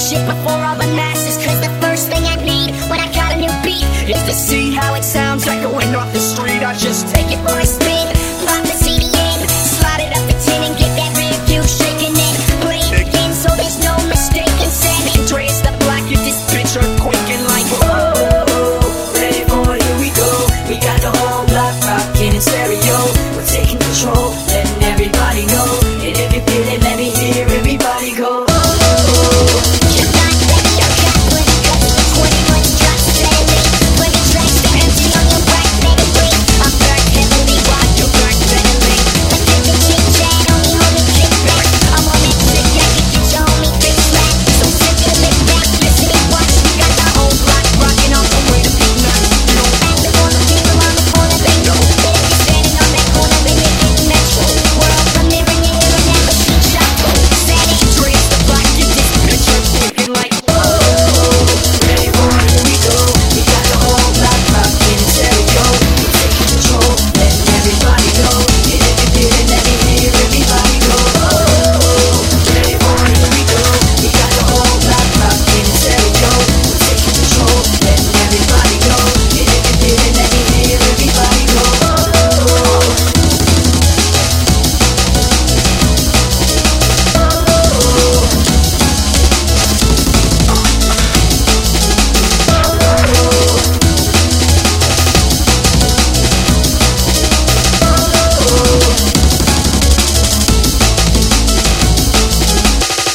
shit before all the masses. Cause the first thing I need when I got a new beat is to see how it sounds echoing off the street. I just take it for a